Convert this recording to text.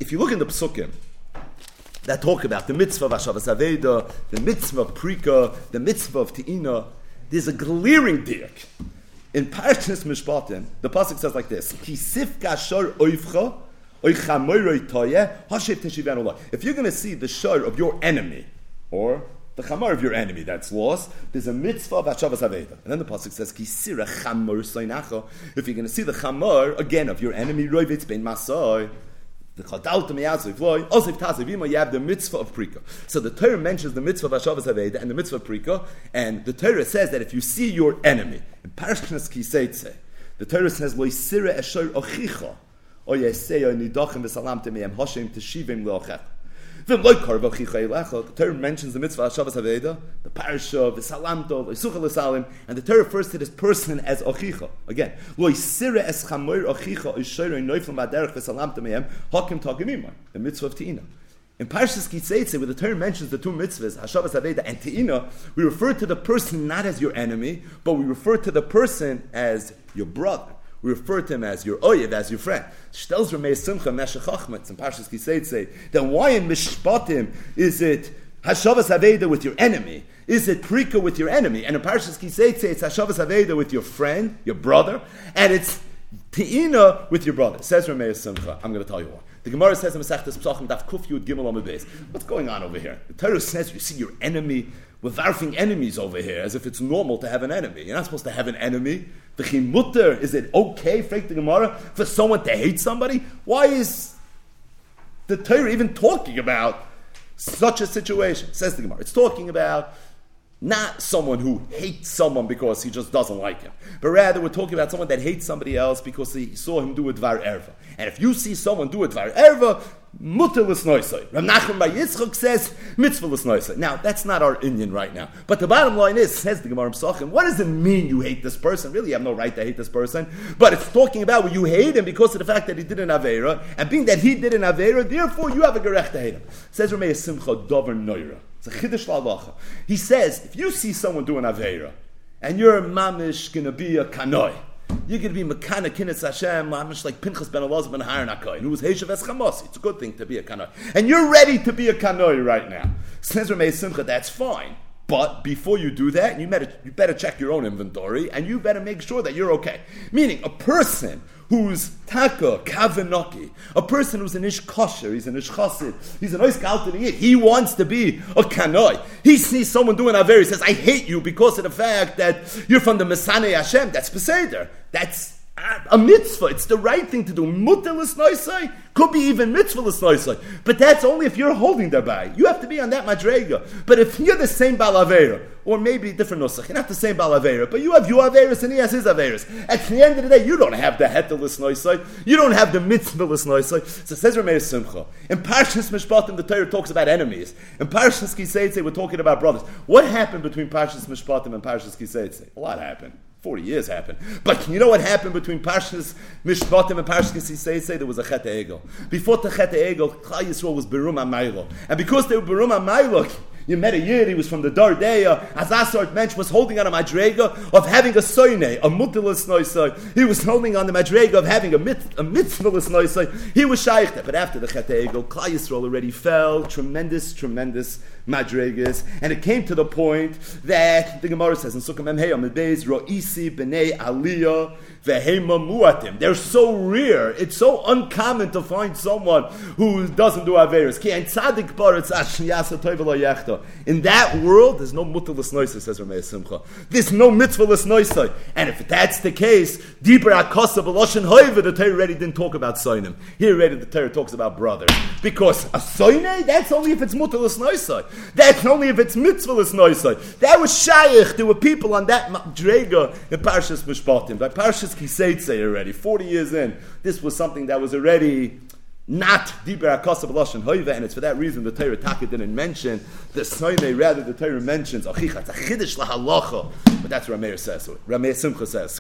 if you look in the Psukim that talk about the mitzvah of Hashavas Aveda, the mitzvah of Prika, the mitzvah of Te'ina, there's a glaring diak. In Parshas Mishpatim, the pasuk says like this: Ki sifka shor oifcha, oichamoiroi toyeh, hashev teshivan olah. If you're going to see the shor of your enemy, or the chamor of your enemy that's lost, there's a mitzvah of Hashavas Aveda. And then the pasuk says, Ki sira chamor soinacha. If you're going to see the chamor, again, of your enemy, roivitz ben masoi, the chadalta meyazoi vloy, osiv tazivima, you have the mitzvah of Prika. So the Torah mentions the mitzvah of Hashavas Aveda and the mitzvah of Prika, and the Torah says that if you see your enemy, in Parshas Kiseitze, the Torah says, Lo yisira eshor ochicha, o yeseyo nidachim v'salam temeyem Hashem teshivim le'ochech. The Torah mentions the mitzvah of Hashavas Aveda, the parasha, the salamto, the sucha l'salim, and the Torah refers to this person as Ochicha. Again, lo yisira es chamoir Ochicha ishoyrei noiflim b'aderech v'salamto mehem hakim tagimimah, the mitzvah of Te'ina. In Parshas Kiseitze, where the Torah mentions the two mitzvahs, Hashavas Aveda and Te'ina, we refer to the person not as your enemy, but we refer to the person as your brother. We refer to him as your oyev, as your friend. Shtelz Ramei Simcha Meshech Chachmetz in Parshas Kiseitze. Then why in Mishpatim is it Hashavas Aveda with your enemy? Is it Prika with your enemy? And in Parshas Kiseitze, it's Hashavas Aveda with your friend, your brother, and it's Te'ina with your brother. Says Ramei Simcha. I'm going to tell you why. The Gemara says in Masechtas Pesachim Daf Kuf Yud Gimel Amud Beis. What's going on over here? The Torah says you see your enemy. We're varfing enemies over here as if it's normal to have an enemy. You're not supposed to have an enemy. The chimutter, is it okay, Frek the Gemara, for someone to hate somebody? Why is the Torah even talking about such a situation? Says the Gemara. It's talking about not someone who hates someone because he just doesn't like him, but rather we're talking about someone that hates somebody else because he saw him do a dvar erva. And if you see someone do a dvar erva, mutter l'snoisai. Rav Nachman bar Yitzchak says mitzvah l'snoisai. Now that's not our Indian right now, but the bottom line is, says the Gemara Pesachim, what does it mean you hate this person? Really, you have no right to hate this person, but it's talking about where you hate him because of the fact that he did an avera, and being that he did an avera, therefore you have a gerech to hate him. Says Ramei Simcha Dover Noira. It's a chiddush la'alacha. He says, if you see someone doing avera, and you're mamish going to be a kanoi, you're going to be mekana kinetz Hashem, mamish like Pinchas ben Elazar ben Haran HaKohen, who was Heishav es Chamosi. It's a good thing to be a kanoi. And you're ready to be a kanoi right now. Says Ramei Simcha, that's fine. But before you do that, you better check your own inventory, and you better make sure that you're okay. Meaning, a person who's taka, kavanaki, a person who's an ish kosher, he's an ish chassid, he's an ish galtani, he wants to be a kanoi. He sees someone doing aver, he says, I hate you because of the fact that you're from the Mesanei Hashem. That's beseder. That's a mitzvah. It's the right thing to do. Mutter l'snoisai, could be even mitzvah l'snoisai. But that's only if you're holding thereby. You have to be on that madrega. But if you're the same balavera, or maybe different nusach, you're not the same balavera, but you have your averas and he has his averas. At the end of the day, you don't have the heter l'snoisai. You don't have the mitzvah l'snoisai. So says Ramei Simcha. In Parshas Mishpatim, the Torah talks about enemies. In Parshas Kiseitze, we're talking about brothers. What happened between Parshas Mishpatim and Parshas Kiseitze? A lot happened. 40 years happened. But you know what happened between Parshas Mishpatim and Parshas Kiseitze? There was a Chet Egel. Before the Chet Egel, Klal Yisrael was Berum HaMailo. And because they were Berum HaMailo, you met a year, he was from the Dardeya, as Asart Mensch was holding on a madrega of having a soine, a mutilus noisai. He was holding on the madrega of having a mitzvahless noisai. He was shaykh there. But after the Chet Egel, Klal Yisrael already fell, tremendous madregas, and it came to the point that the Gemara says in Sukkah Memhei Amud Beis, Ro'isi b'nei aliyah v'heima muatim. They're so rare. It's so uncommon to find someone who doesn't do averis. Ki ein tzaddik baretz ashniyasa tov lo yechta. In that world, there's no mutalus noisai, says Ramei Simcha. There's no mitzvahless noisai. And if that's the case, deeper akasa b'loshen hoiva, the Torah already didn't talk about soinim. Here already the Torah talks about brothers. Because a soine, that's only if it's mutalus noisai. That's only if it's mitzvahless noisai. That was shaykh. There were people on that madrega in Parshas Mishpatim. By Parshas Kiseitze already, 40 years in, this was something that was already not Dibra Akasa B'Lashon Hoiva, and it's for that reason the Torah Taka didn't mention the Soine, rather the Torah mentions Achicha. It's a Chiddush Lahalacha, but that's what Ramei says. Ramei Simcha says.